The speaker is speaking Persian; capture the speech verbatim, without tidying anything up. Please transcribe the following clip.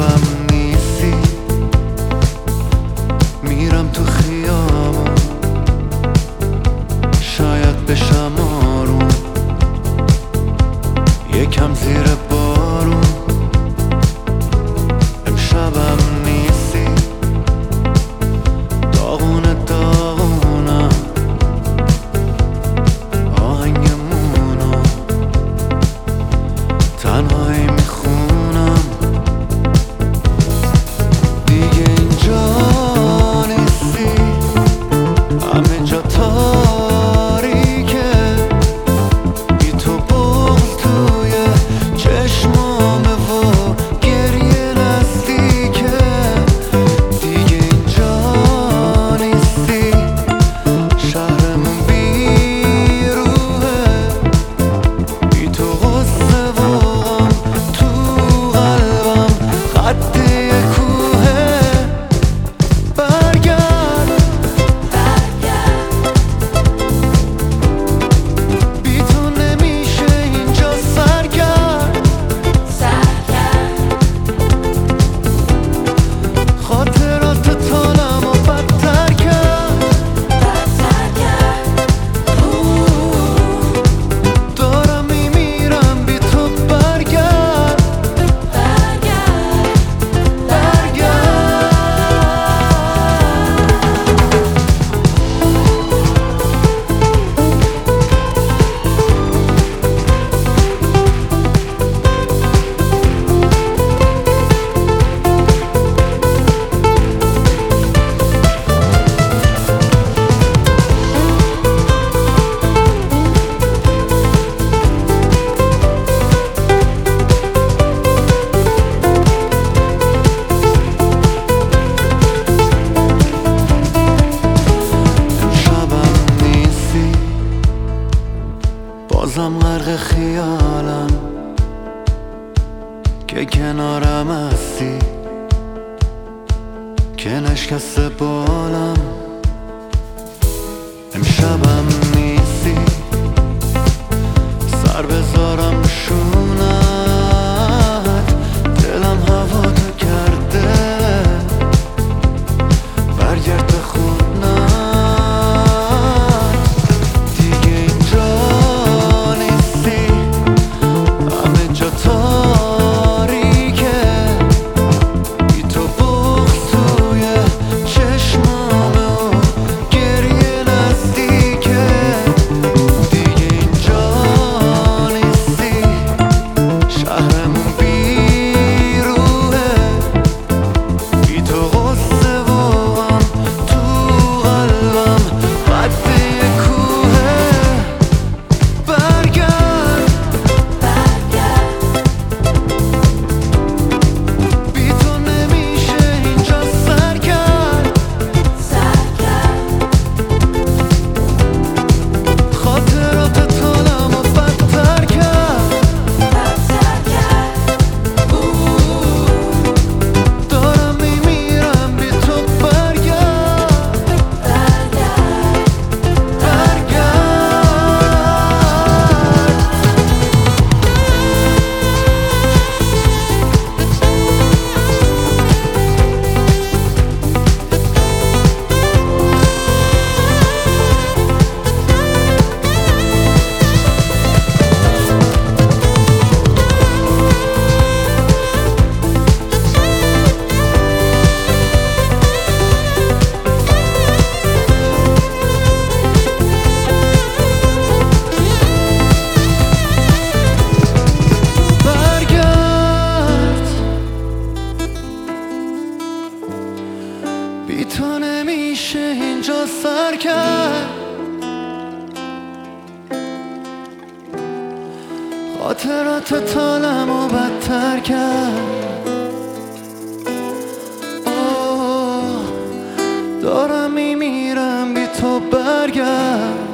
شبم نیستی، میرم تو خیابون، شاید بشم آروم، یکم زیر بارون. امشبم نیستی، داغونه داغونم، آهنگمونو تنهایی میخونم. دیگه اینجا نیستی، همه جا تاریکه، بی تو بغض توی چشمامه و گریه نزدیکه. دیگه اینجا نیستی، شهرمون بیروحه، بی تو غصه و غم تو قلبم خط یه کوهه. برگرد بی تو نمیشه اینجا سرگرد، خاطرات تالم و بدتر کرد. دارم میمیرم بی تو. برگرد برگرد امشبم نیستی، بازم غرق خیالم که کنارم هستی، که نشکسته بالم. امشبم نیستی، سر بذارم شونت، دلم هوا تو کرده. برگرد به خونت، دیگه اینجا نیستی، همه جا تاریکه، بی تو بغض توی چشمامه و گریه نزدیکه. دیگه اینجا نیستی، شهرمون بیروحه، بی تو غصه و غم تو قلبم قد یه کوهه. برگرد بی تو نمیشه اینجا سرگرد، خاطرات تالم و بدتر کرد. دارم میمیرم بی تو. برگرد برگرد برگرد بی تو نمیشه اینجا سر کرد، خاطرات تالم و بدتر کرد. آه، دارم میمیرم بی تو. برگرد